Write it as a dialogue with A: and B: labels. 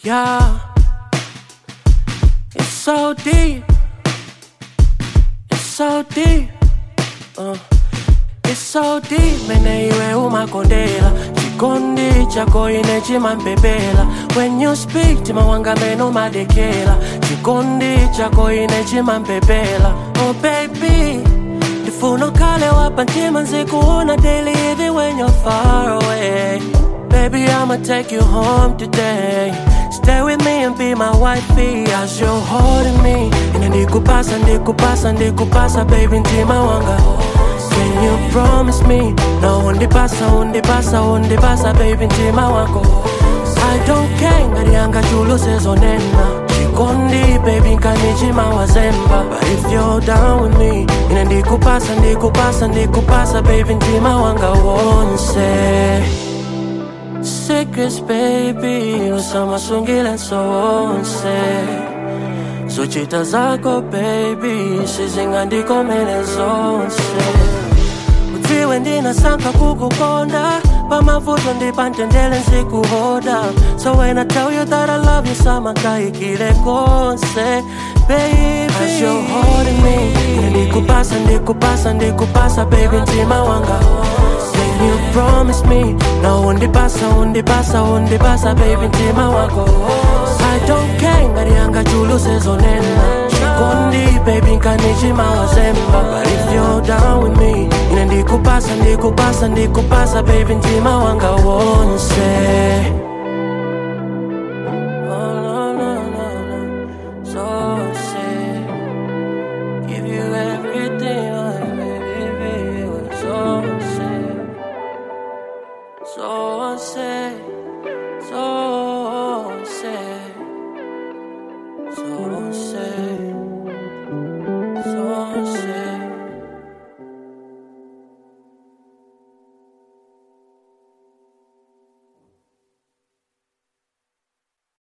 A: Yeah, it's so deep. It's so deep. It's so deep. Mene iwe umakondela chikondi chako ine chimampepela. When you speak timawanga meno madekela. Chikondi chako ine chimampepela. Oh baby, ndifuno kale wapa ntima nzikuona daily even when you're far away. Baby, I'ma take you home today. Stay with me and be my wifey as you're holding me. And ndikupasa, baby, ntima wanga. Can you promise me? No, undipasa, baby, ntima wako. I don't care, ngari anga chulu sezonena. Chikondi, baby, nkanichima wazemba. But if you're down with me, and ndikupasa, baby, ntima wanga wonse. Secrets, baby, usama sungila sonse. Suchita zako, baby, sizingandiko mele zonse. Utiwe ndina sanka kukukonda, pamavuto ndipantendele nsikuhoda. So when I tell you that I love you, sama kaikile konse, baby. As you're holding me, ndikupasa, baby, ntima wanga. Can you promise me? No, undipasa, baby, ntima wako. I don't care, ngari anga chulu sezonena. Chikondi, baby, nkanichima wazemba. But if you're down with me, ine ndikupasa, baby, ntima wanga wonse. Oh, no. So say, give you everything, oh, baby, so say. So say, so say, so say, so say.